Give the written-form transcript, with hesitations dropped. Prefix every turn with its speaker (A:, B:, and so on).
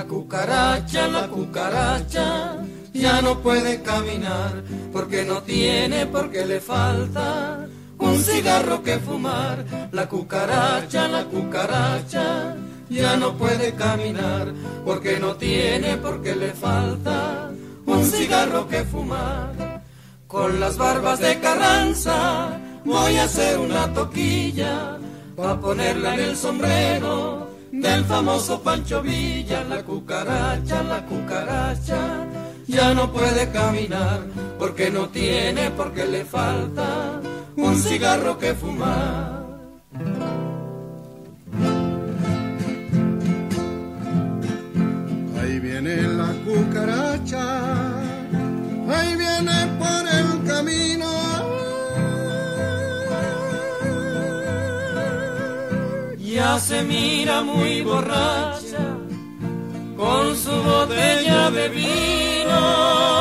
A: la cucaracha, ya no puede caminar, porque no tiene, porque le falta un cigarro que fumar. La cucaracha, ya no puede caminar, porque no tiene, porque le falta un cigarro que fumar. Con las barbas de Carranza voy a hacer una toquilla, pa' ponerla en el sombrero del famoso Pancho Villa. La cucaracha, ya no puede caminar, porque no tiene, porque le falta un cigarro que fumar.
B: Ahí viene la cucaracha, ahí viene por el camino.
A: Ya se mira muy borracha con su botella de vino.